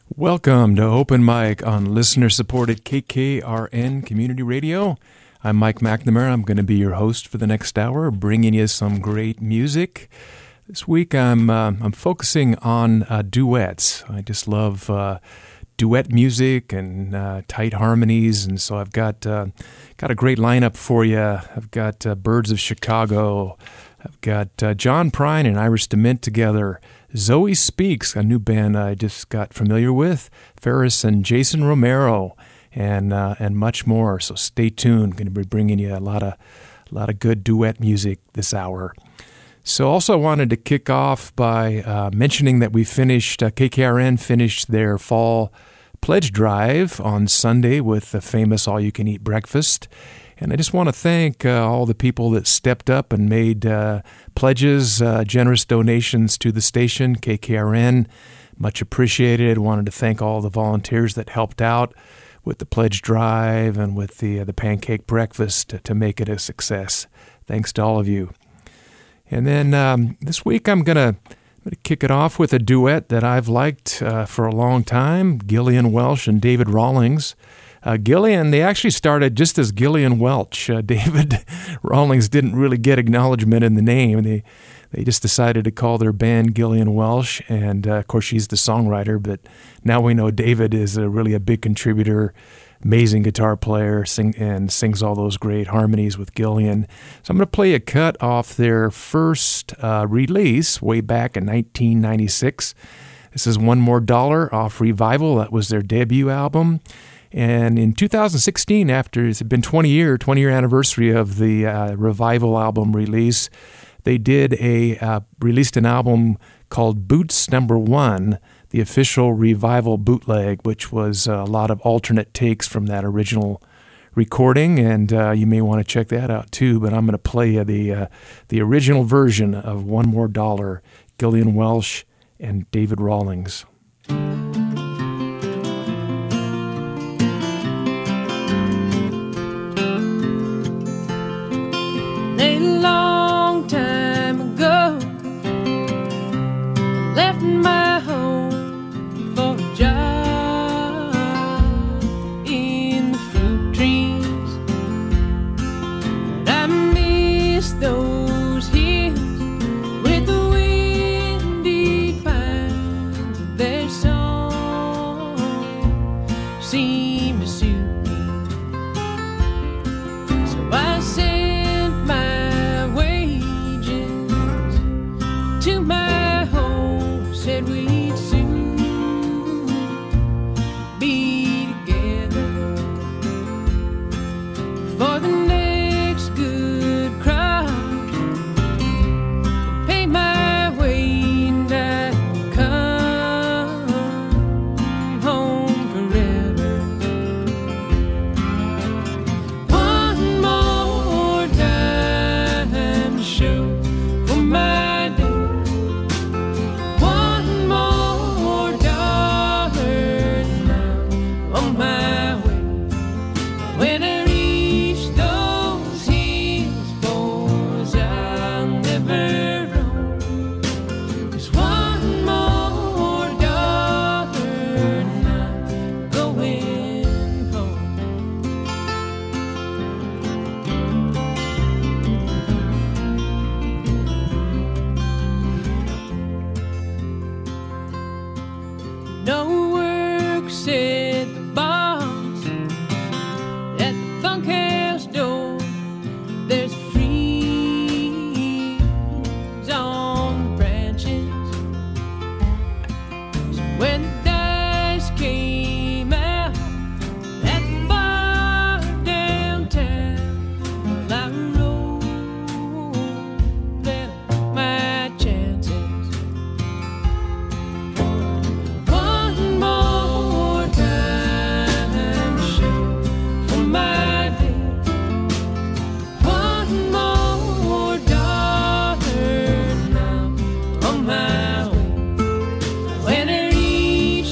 Welcome to Open Mic on listener-supported KKRN Community Radio. I'm Mike McNamara. I'm going to be your host for the next hour, bringing you some great music. This week I'm focusing on duets. I just love duet music and tight harmonies, and so I've got a great lineup for you. I've got Birds of Chicago. I've got John Prine and Iris DeMint together. Zoe Speaks, a new band I just got familiar with. Ferris and Jason Romero, and much more. So stay tuned. Going to be bringing you a lot of good duet music this hour. So also wanted to kick off by mentioning that we KKRN finished their fall pledge drive on Sunday with the famous all-you-can-eat breakfast. And I just want to thank all the people that stepped up and made pledges, generous donations to the station, KKRN. Much appreciated. Wanted to thank all the volunteers that helped out with the pledge drive and with the pancake breakfast to make it a success. Thanks to all of you. And then this week I'm going to kick it off with a duet that I've liked for a long time, Gillian Welch and David Rawlings. Gillian, they actually started just as Gillian Welch. David Rawlings didn't really get acknowledgement in the name. They just decided to call their band Gillian Welch, and of course she's the songwriter, but now we know David is really a big contributor, amazing guitar player, sings all those great harmonies with Gillian. So I'm going to play a cut off their first release way back in 1996. This is One More Dollar off Revival. That was their debut album. And in 2016, after it's been 20-year anniversary of the Revival album release, they released an album called Boots No. 1, the official Revival bootleg, which was a lot of alternate takes from that original recording, and you may want to check that out too. But I'm going to play you the original version of One More Dollar, Gillian Welch and David Rawlings. A long time ago, left my home for a job in the fruit trees, and I miss those hills with the windy pines. Their song seemed to suit me, so I said to my home, said we'd soon be together for the next good crop, pay my way and I'd come home forever. One more time to show for my no work, said the boss at the bunkhouse door. There's a freeze on the branches. So when the dice came out at the bar downtown, well, I rolled at my chances. When I reach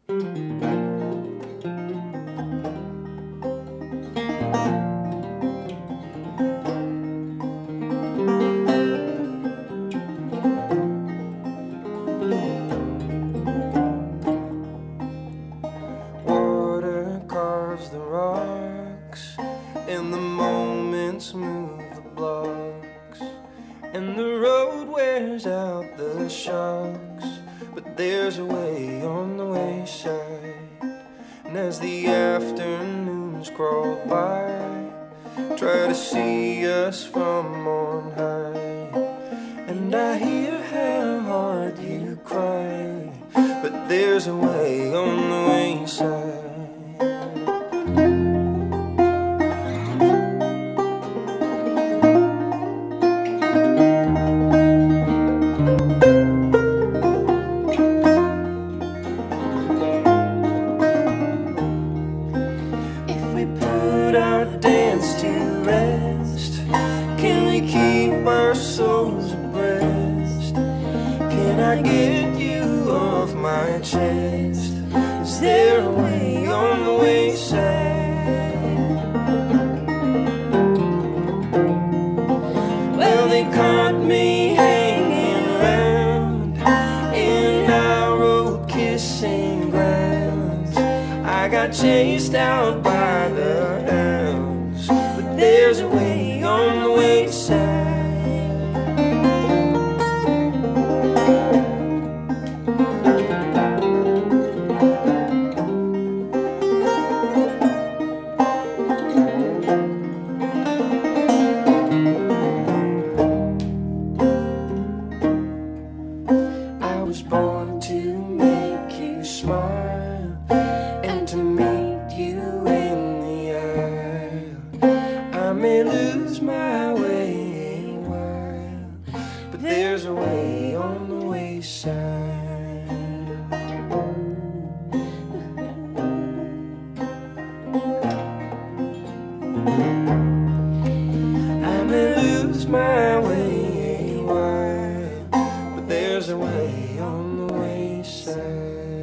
Water carves the rocks, and the moments move the blocks, and the road wears out the shocks, but there's a way on the wayside. And as the afternoons crawl by, try to see us from on high, and I hear how hard you cry, but there's a way on the wayside. If we put our dance to rest, can we keep our souls abreast? Can I get you off my chest? Is there a way on the wayside? Well, they caught me hanging around in our old kissing grounds. I got chased out by the hounds, but there's a way on the wayside. I was born to make you smile and to meet you in the aisle. I may lose my way a while, but there's a way on the wayside. I may lose my way a while, but there's a way on the wayside.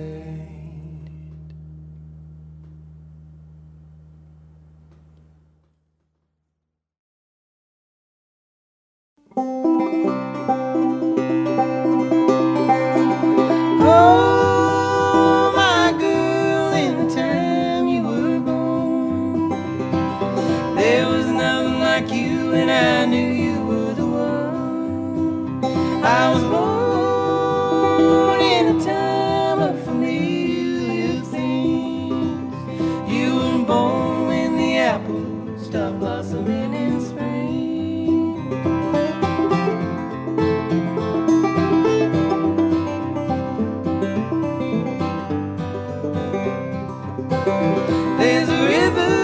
Oh, my girl, in the time you were born, there was nothing like you, and I knew you were the one. I was born in a time of familiar things. You were born when the apples stopped blossoming in spring. There's a river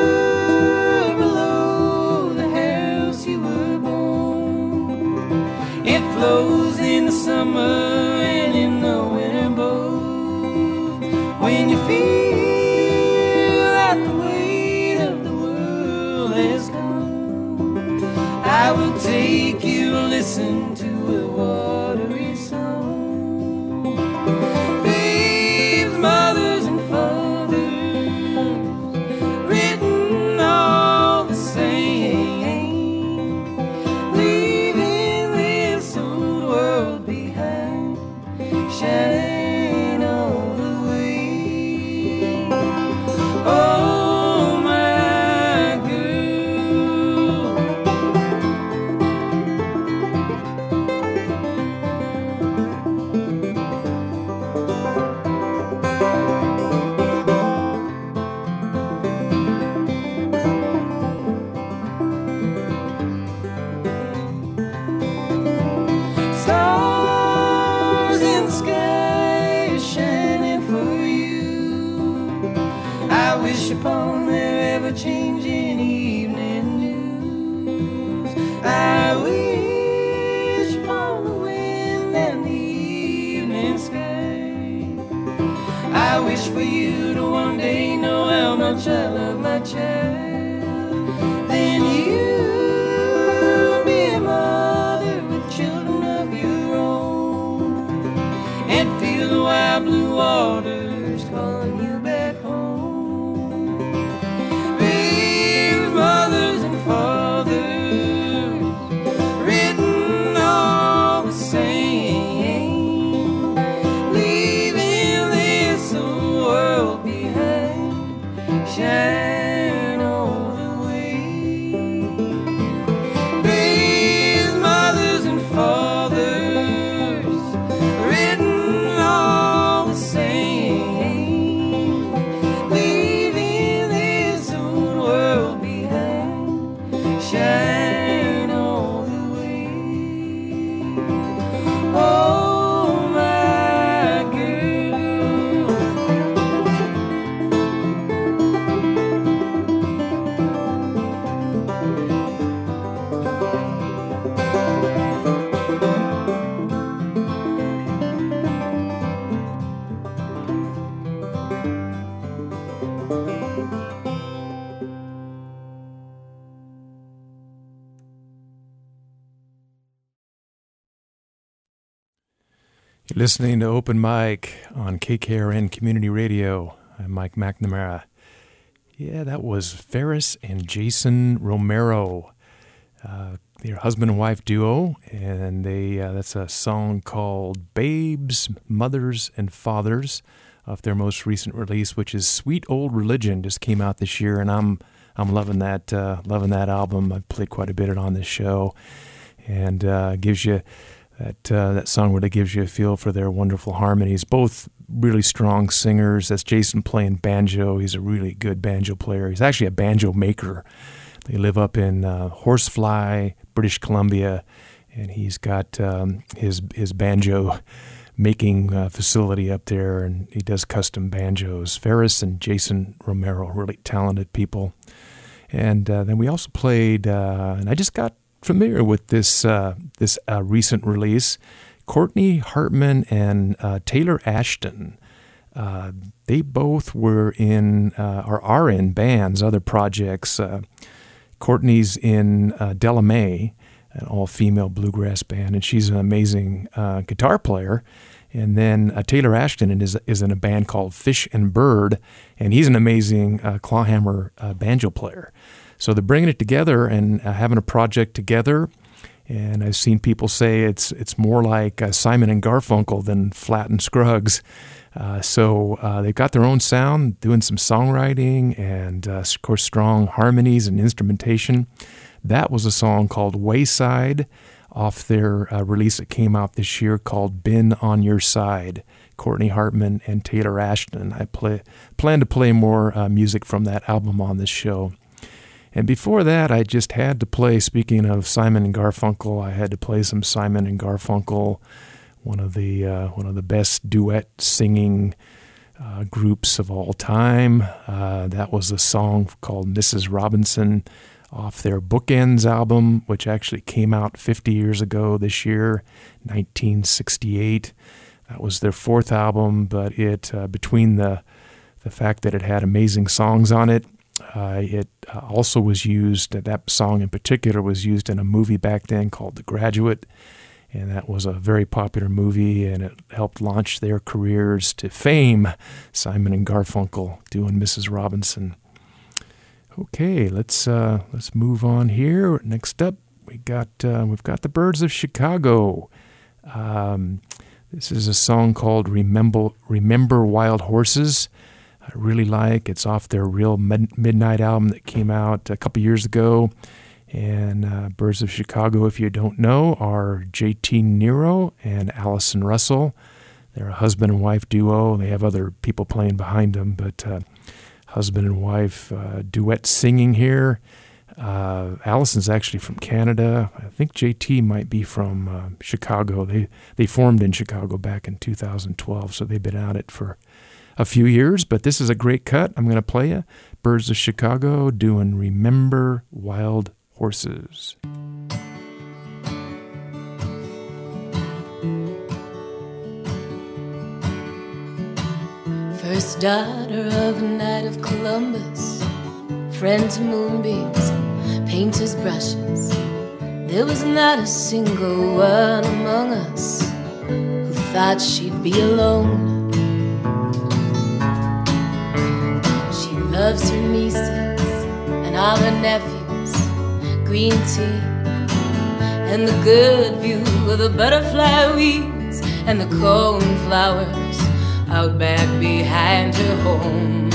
below the house you were born. It flows in the summer and in the winter both. When you feel that the weight of the world has come, I will take you to listen to a watery song. Babes, mothers, and fathers, written all the same, leaving this old world behind, shining all the way. Oh, my girl, stars in the sky shining for you. I wish upon their ever-changing evening news. I wish upon the wind and the evening sky. I wish for you to one day know how much I love my child. Then you be a mother with children of your own, and feel the wild blue waters calling you back home. Babe, mothers and fathers, written all the same, leaving this old world behind, shine all the way. Babe, mothers and fathers, written all the same, leaving this old world behind, shine all the way. Oh, my girl. You're listening to Open Mic on KKRN Community Radio. I'm Mike McNamara. Yeah, that was Ferris and Jason Romero, their husband and wife duo, and that's a song called Babes, Mothers, and Fathers off their most recent release, which is Sweet Old Religion. Just came out this year, and I'm loving that album. I've played quite a bit on this show, and gives you that song really gives you a feel for their wonderful harmonies. Both really strong singers. That's Jason playing banjo. He's a really good banjo player. He's actually a banjo maker. They live up in Horsefly, British Columbia, and he's got his banjo making facility up there, and he does custom banjos. Ferris and Jason Romero, really talented people. And then we also played, and I just got familiar with this recent release, Courtney Hartman and Taylor Ashton. They both were in or are in bands, other projects. Courtney's in Della Mae, an all-female bluegrass band, and she's an amazing guitar player. And then Taylor Ashton is in a band called Fish and Bird, and he's an amazing clawhammer banjo player. So they're bringing it together and having a project together. And I've seen people say it's more like Simon and Garfunkel than Flatt and Scruggs. So they've got their own sound, doing some songwriting and, of course, strong harmonies and instrumentation. That was a song called Wayside off their release that came out this year called Been on Your Side. Courtney Hartman and Taylor Ashton. I plan to play more music from that album on this show. And before that, I just had to play, speaking of Simon and Garfunkel, I had to play some Simon and Garfunkel, one of the best duet singing groups of all time. That was a song called Mrs. Robinson off their Bookends album, which actually came out 50 years ago this year, 1968. That was their fourth album, but it between the fact that it had amazing songs on it, it also was used, that song in particular was used in a movie back then called The Graduate, and that was a very popular movie, and it helped launch their careers to fame, Simon and Garfunkel doing Mrs. Robinson. Okay, let's move on here. Next up, we've got the Birds of Chicago. This is a song called Remember Wild Horses. I really like. It's off their Real Midnight album that came out a couple years ago. And Birds of Chicago, if you don't know, are JT Nero and Allison Russell. They're a husband and wife duo. They have other people playing behind them, but husband and wife duet singing here. Allison's actually from Canada. I think JT might be from Chicago. They formed in Chicago back in 2012, so they've been at it for a few years, but this is a great cut. I'm going to play you. Birds of Chicago doing Remember Wild Horses. First daughter of a knight of Columbus, friend to moonbeams, painter's brushes. There was not a single one among us who thought she'd be alone. loves her nieces and all her nephews, green tea and the good view of the butterfly weeds and the cornflowers out back behind her home.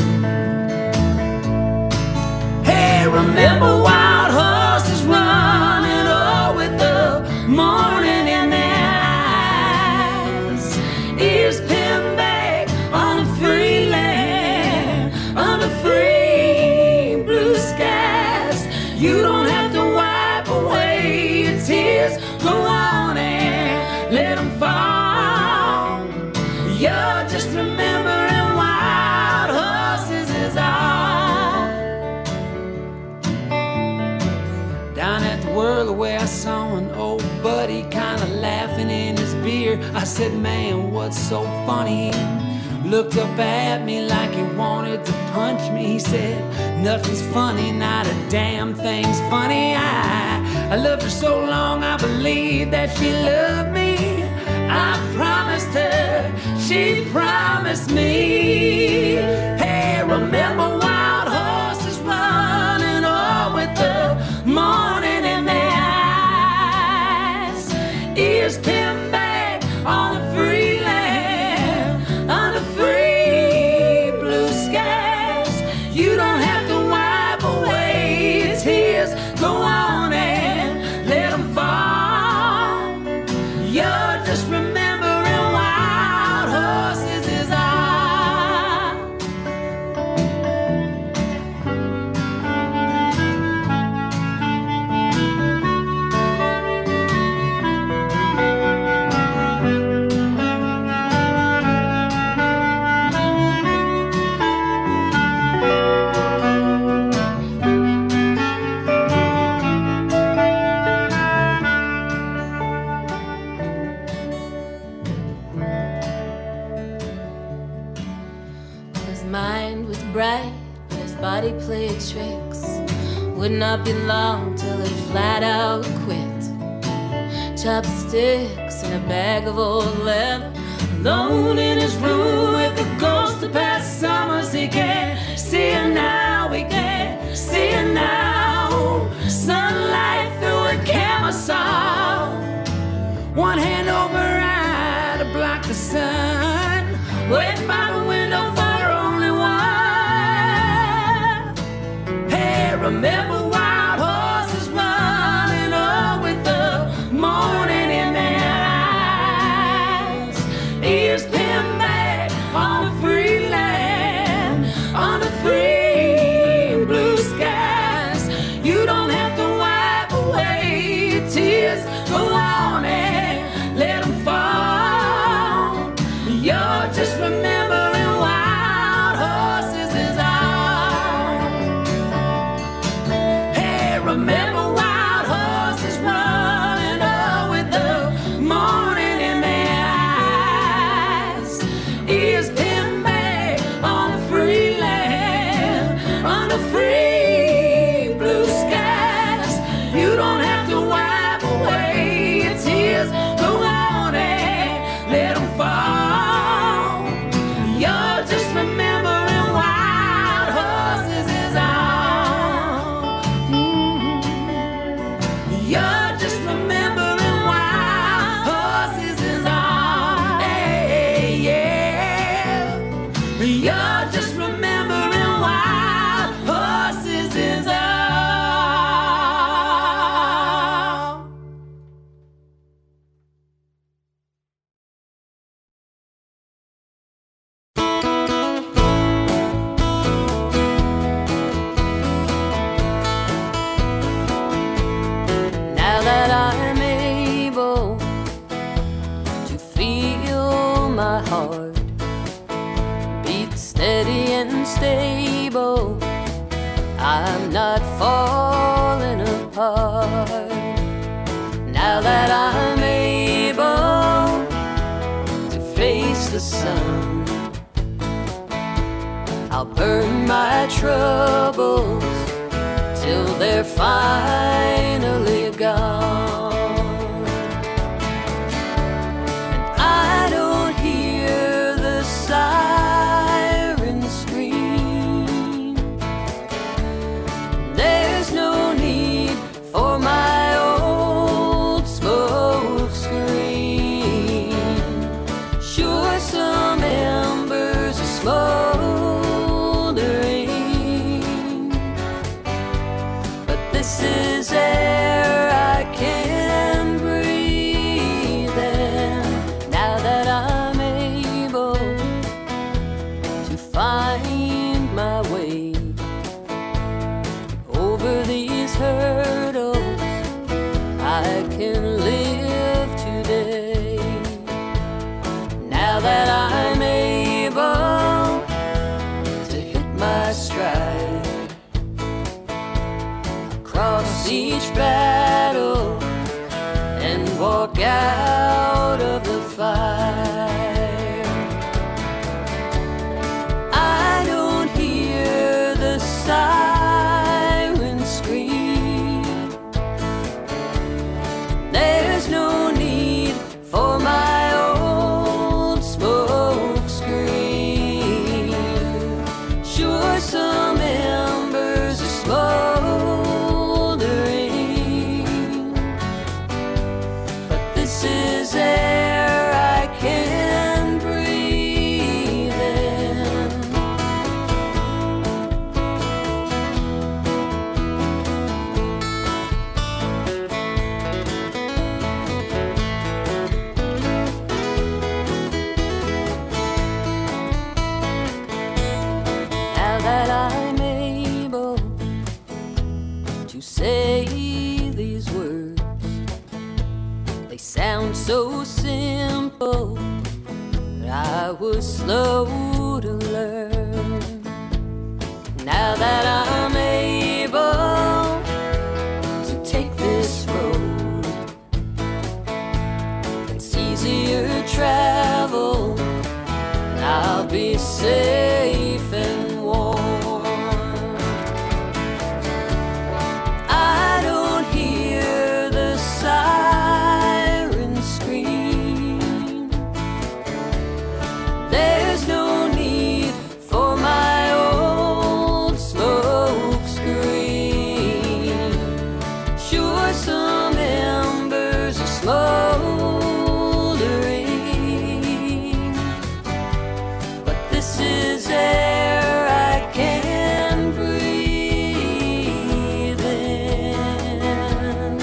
Hey, remember wild horses running, oh, with the morning in their eyes, ears pinned back on the free land, under free blue skies. You don't have to wipe away your tears, go on and let them fall. You're just remembering wild horses is all. Down at the Whirlaway I saw an old buddy kinda laughing in his beer. I said, man, what's so funny? Looked up at me like he wanted to punch me. He said, nothing's funny, not a damn thing's funny. I loved her so long I believed that she loved me. I promised her, she promised me. Hey, remember wild horses running, oh, with the morning in their eyes, ears pinned back on the free land, under free blue skies. You don't have to wipe away your tears, go on and let them fall. You're just remembering wild horses is all. His mind was bright, but his body played tricks. Would not be long till it flat out quit. Chopsticks and a bag of old leather, alone in his room with the ghost of past summers. He can't see her now, he can't see her now. Sunlight through a camisole, one hand over her eye to block the sun, waiting by the window for only one. Hey, remember wild horses running, oh, with the morning in their eyes, ears pinned back on the free land, on the free blue skies. You don't have to wipe away your tears, go on and let them fall. You're just remembering wild horses is all. Hey, remember wild horses running, oh, with the morning in their eyes, ears pinned back on the free land, under free blue skies. You don't have to wipe away your tears, go on and let them fall. You're just remembering wild horses is all. You're just remembering wild horses is all. Hey, yeah. You're just remembering wild horses is all. Now that I'm able to feel my heart beat steady and stable, I'm not falling apart. Now that I'm able to face the sun, I'll burn my troubles till they're finally gone. And I don't hear the siren scream some embers are smoldering, but this is air I can breathe in. Now that I'm able to find my way over these hurdles, I can live today. Now that I'm able to hit my stride across each battle and walk out of the fire, I don't hear the siren scream. There's no need for my old smoke screen. Sure, some embers are smoldering, but this is air I can breathe in. Now that I'm able to say these words, they sound so simple, but I was slow to learn. Now that I'm able to take this road, it's easier travel, and I'll be safe and warm. I don't hear the siren scream. There's no need for my old smoke screen. Sure, some embers are smoldering, but this is air I can breathe in.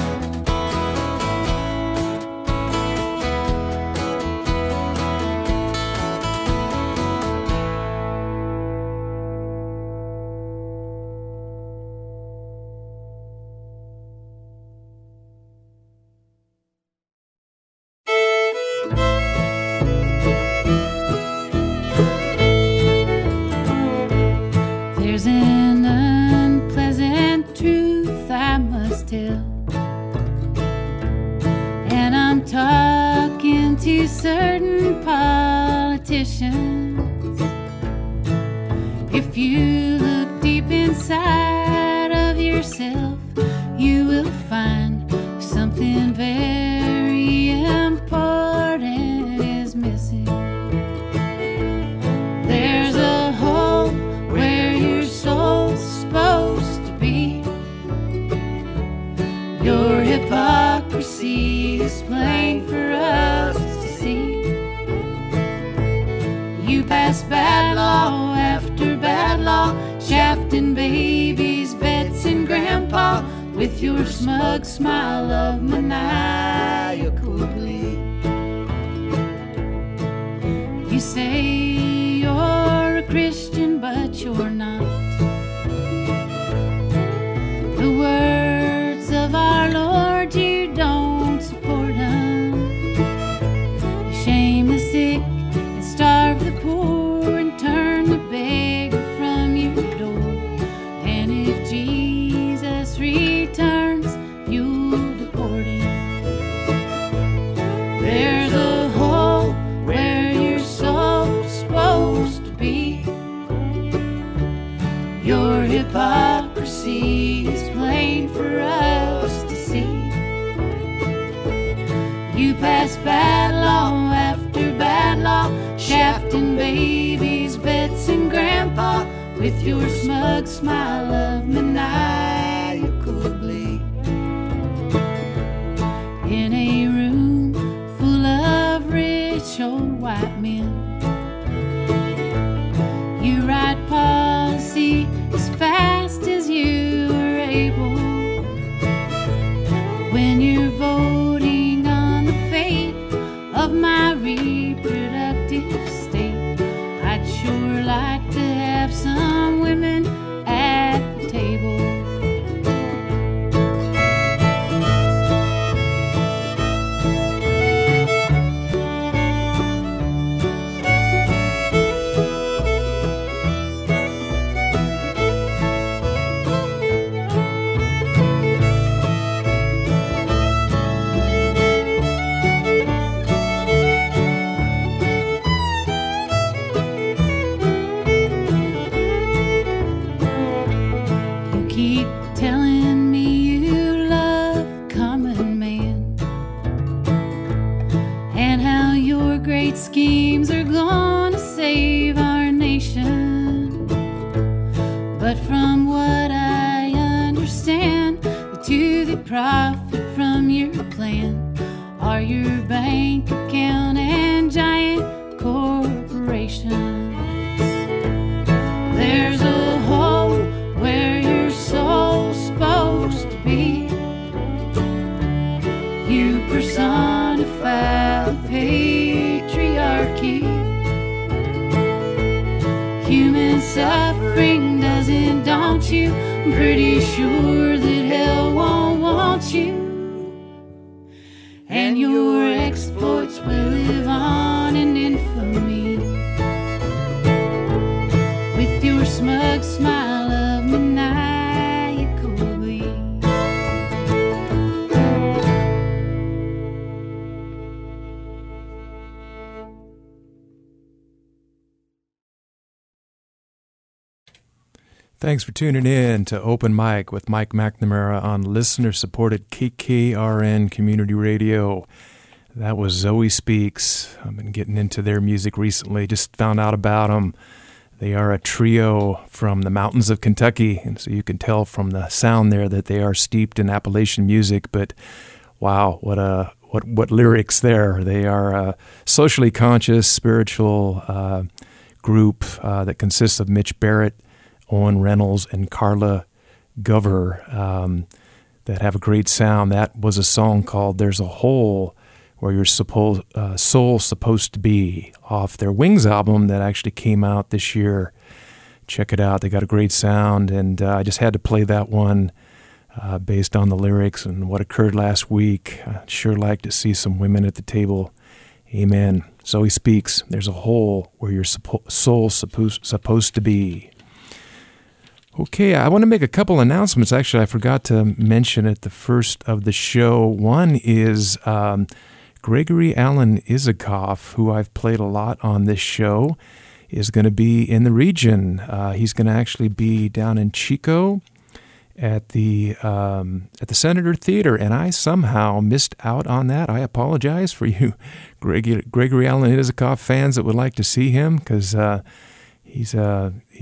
There's an unpleasant truth I must tell, and I'm talking to certain politicians. If you look deep inside of yourself, you will find something very important is missing. There's a hole where your soul's supposed to be. Your hypocrisy is plain for us to see. You pass bad law after bad law, shafting babies, vets, and grandpa with your smug smile of maniacal glee. You say you're a Christian, but you're not. The words of our Lord, you don't support them. You shame the sick and starve the poor and turn the beggar from your door. And if Jesus returns, you'll deport him. There's a hole where your soul's supposed to be. Your hypocrisy is plain for us to see. You pass bad law after bad law, shafting babies, vets, and grandpa with your smug smile of maniacal glee. In a room full of rich old white men, you're gonna save our nation. But from what I understand, the two that profit from your plan are your bank account and giant corporations. There's a hole where your soul's supposed to be. You personify the patriarchy. Human suffering doesn't daunt you. I'm pretty sure that hell won't want you. And your exploits will live on in infamy. With your smug smile of maniacal glee. Thanks for tuning in to Open Mic with Mike McNamara on listener-supported KKRN Community Radio. That was Zoe Speaks. I've been getting into their music recently. Just found out about them. They are a trio from the mountains of Kentucky, and so you can tell from the sound there that they are steeped in Appalachian music. But wow, what lyrics there! They are a socially conscious, spiritual group that consists of Mitch Barrett, Owen Reynolds, and Carla Gover that have a great sound. That was a song called "There's a Hole Where Your Soul's Supposed to Be" off their Wings album that actually came out this year. Check it out. They got a great sound, and I just had to play that one based on the lyrics and what occurred last week. I'd sure like to see some women at the table. Amen. Zoe Speaks. There's a hole where your soul's supposed to be. Okay, I want to make a couple announcements. Actually, I forgot to mention at the first of the show. One is Gregory Alan Isikoff, who I've played a lot on this show, is going to be in the region. He's going to actually be down in Chico at the Senator Theater, and I somehow missed out on that. I apologize for you Gregory Alan Isikoff fans that would like to see him, because he's